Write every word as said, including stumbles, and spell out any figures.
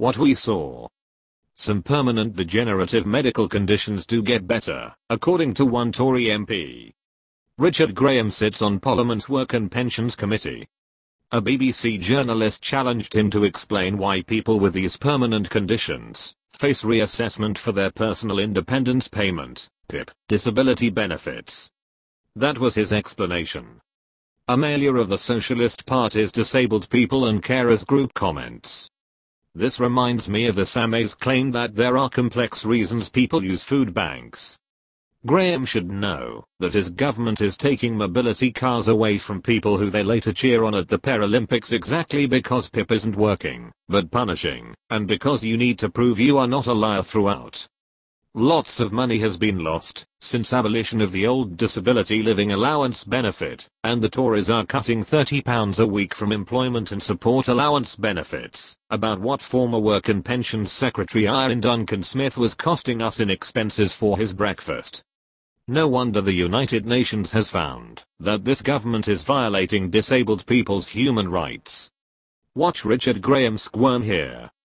what we saw. Some permanent degenerative medical conditions do get better, according to one Tory M P. Richard Graham sits on Parliament's Work and Pensions Committee. A B B C journalist challenged him to explain why people with these permanent conditions face reassessment for their personal independence payment, P I P, disability benefits. That was his explanation. Amelia of the Socialist Party's Disabled People and Carers Group comments. This reminds me of the S A M A's claim that there are complex reasons people use food banks. Graham should know that his government is taking mobility cars away from people who they later cheer on at the Paralympics exactly because P I P isn't working, but punishing, and because you need to prove you are not a liar throughout. Lots of money has been lost since abolition of the old disability living allowance benefit, and the Tories are cutting thirty pounds a week from employment and support allowance benefits, about what former Work and Pensions Secretary Ian Duncan Smith was costing us in expenses for his breakfast. No wonder the United Nations has found that this government is violating disabled people's human rights. Watch Richard Graham squirm here.